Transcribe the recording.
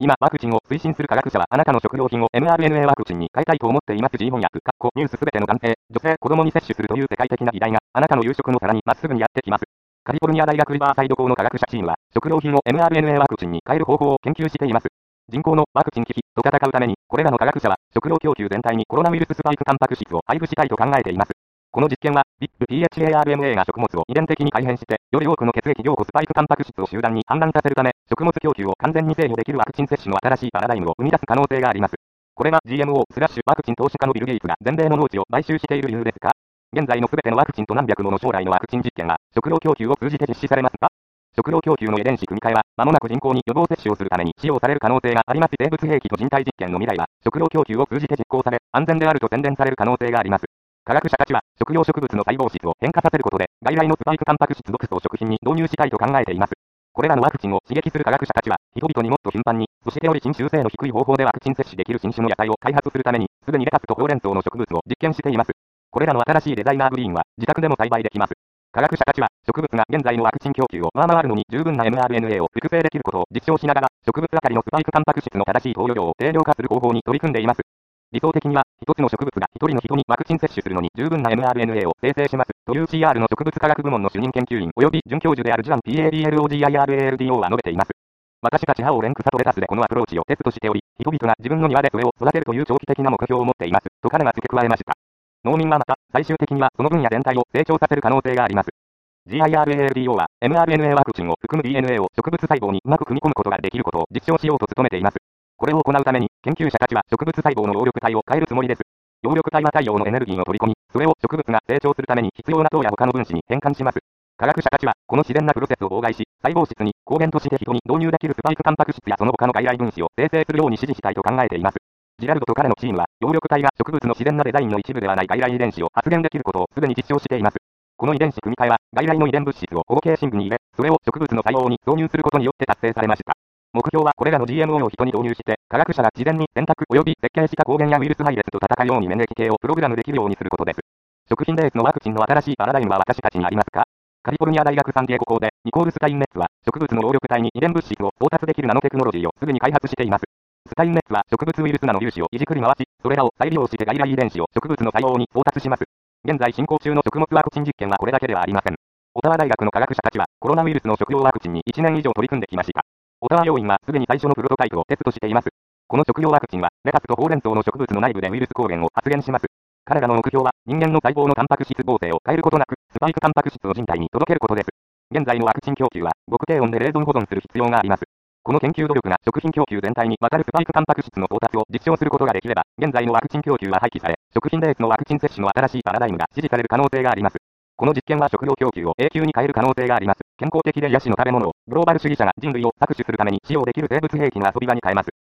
今、ワクチンを推進する科学者はあなたの食料品を mRNA ワクチンに変えたいと思っています。G 翻訳、ニュースすべての男性、女性、子供に接種するという世界的な議題があなたの夕食の皿にまっすぐにやってきます。カリフォルニア大学リバーサイド校の科学者チームは食料品を mRNA ワクチンに変える方法を研究しています。人口のワクチン危機と戦うために、これらの科学者は食料供給全体にコロナウイルススパイクタンパク質を配布したいと考えています。この実験は、PHARMA が食物を遺伝的に改変して、より多くの血液凝固スパイクタンパク質を集団に氾濫させるため、食物供給を完全に制御できるワクチン接種の新しいパラダイムを生み出す可能性があります。これは GMO/ ワクチン投資家のビル・ゲイツが全米の農地を買収している理由ですか？現在のすべてのワクチンと何百もの将来のワクチン実験は、食料供給を通じて実施されますか？食料供給の遺伝子組み換えは、間もなく人口に予防接種をするために使用される可能性があります。生物兵器と人体実験の未来は、食料供給を通じて実行され、安全であると宣伝される可能性があります。科学者たちは、食用植物の細胞質を変化させることで、外来のスパイクタンパク質毒素を食品に導入したいと考えています。これらのワクチンを刺激する科学者たちは、人々にもっと頻繁に、そしてより侵襲性の低い方法でワクチン接種できる新種の野菜を開発するために、すでにレタスとほうれん草の植物を実験しています。これらの新しいデザイナーグリーンは、自宅でも栽培できます。科学者たちは、植物が現在のワクチン供給を上回るのに十分な mRNA を複製できることを実証しながら、植物あたりのスパイクタンパク質の正しい投与量を定量化する方法に取り組んでいます。理想的には、一つの植物が一人の人にワクチン接種するのに十分な mRNA を生成します。という CR の植物科学部門の主任研究員及び准教授であるジュアン PABLOGIRALDO は述べています。私たちはオーレン草とレタスでこのアプローチをテストしており、人々が自分の庭でそれを育てるという長期的な目標を持っています。と彼は付け加えました。農民はまた、最終的にはその分野全体を成長させる可能性があります。GIRALDO は mRNA ワクチンを含む DNA を植物細胞にうまく組み込むことができることを実証しようと努めています。これを行うために、研究者たちは植物細胞の葉緑体を変えるつもりです。葉緑体は太陽のエネルギーを取り込み、それを植物が成長するために必要な糖や他の分子に変換します。科学者たちは、この自然なプロセスを妨害し、細胞質に抗原として人に導入できるスパイクタンパク質やその他の外来分子を生成するように指示したいと考えています。ジラルドと彼のチームは、葉緑体が植物の自然なデザインの一部ではない外来遺伝子を発現できることをすでに実証しています。この遺伝子組み換えは、外来の遺伝物質を保護系深部に入れ、それを植物の細胞に導入することによって達成されました。目標はこれらの GMO を人に導入して、科学者が事前に選択及び設計した抗原やウイルス配列と戦うように免疫系をプログラムできるようにすることです。食品ベースのワクチンの新しいパラダイムは私たちにありますか？カリフォルニア大学サンディエゴ校で、ニコール・スタインメッツは、植物の葉緑体に遺伝物質を到達できるナノテクノロジーをすぐに開発しています。スタインメッツは植物ウイルスナの粒子をいじくり回し、それらを再利用して外来遺伝子を植物の細胞に到達します。現在進行中の食物ワクチン実験はこれだけではありません。オタワ大学の科学者たちは、コロナウイルスの食用ワクチンに1年以上取り組んできました。オタワ病院はすでに最初のプロトタイプをテストしています。この食用ワクチンは、レタスとほうれん草の植物の内部でウイルス抗原を発現します。彼らの目標は、人間の細胞のタンパク質合成を変えることなく、スパイクタンパク質を人体に届けることです。現在のワクチン供給は、極低温で冷蔵保存する必要があります。この研究努力が食品供給全体にわかるスパイクタンパク質の到達を実証することができれば、現在のワクチン供給は廃棄され、食品ベースのワクチン接種の新しいパラダイムが支持される可能性があります。この実験は食料供給を永久に変える可能性があります。健康的で癒しの食べ物を、グローバル主義者が人類を搾取するために使用できる生物兵器の遊び場に変えます。